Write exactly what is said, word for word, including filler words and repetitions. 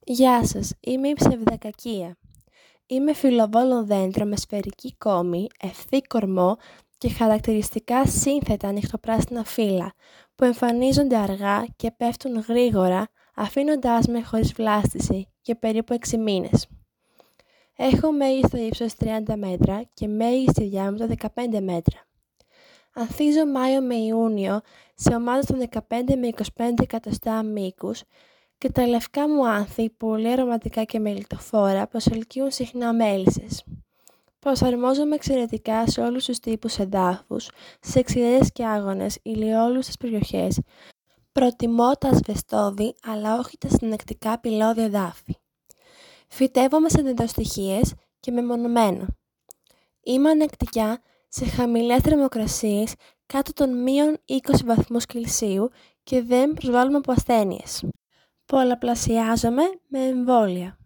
Γεια σας, είμαι η ψευδακακία. Είμαι φυλλοβόλο δέντρο με σφαιρική κόμη, ευθύ κορμό και χαρακτηριστικά σύνθετα ανοιχτοπράσινα φύλλα, που εμφανίζονται αργά και πέφτουν γρήγορα, αφήνοντάς με χωρίς βλάστηση για περίπου έξι μήνες. Έχω μέγιστο ύψος τριάντα μέτρα και μέγιστη διάμετρο δεκαπέντε μέτρα. Ανθίζω Μάιο με Ιούνιο σε ομάδες των δεκαπέντε με είκοσι πέντε εκατοστά μήκους και τα λευκά μου άνθη, πολύ αρωματικά και μελιτοφόρα, προσελκύουν συχνά μέλισσες. Προσαρμόζομαι εξαιρετικά σε όλους τους τύπους εδάφους, σε εξιδρές και άγονες, ηλιόλουστες περιοχές. Προτιμώ τα ασβεστόδη, αλλά όχι τα συνεκτικά πηλώδη εδάφη. Φυτεύομαι σε δεντροστοιχείες και μεμονωμένα. Είμαι ανεκτικιά σε χαμηλές θερμοκρασίες κάτω των μείον είκοσι βαθμούς Κελσίου και δεν προσβάλλομαι από ασθένειες. Πολλαπλασιάζομαι με εμβόλια.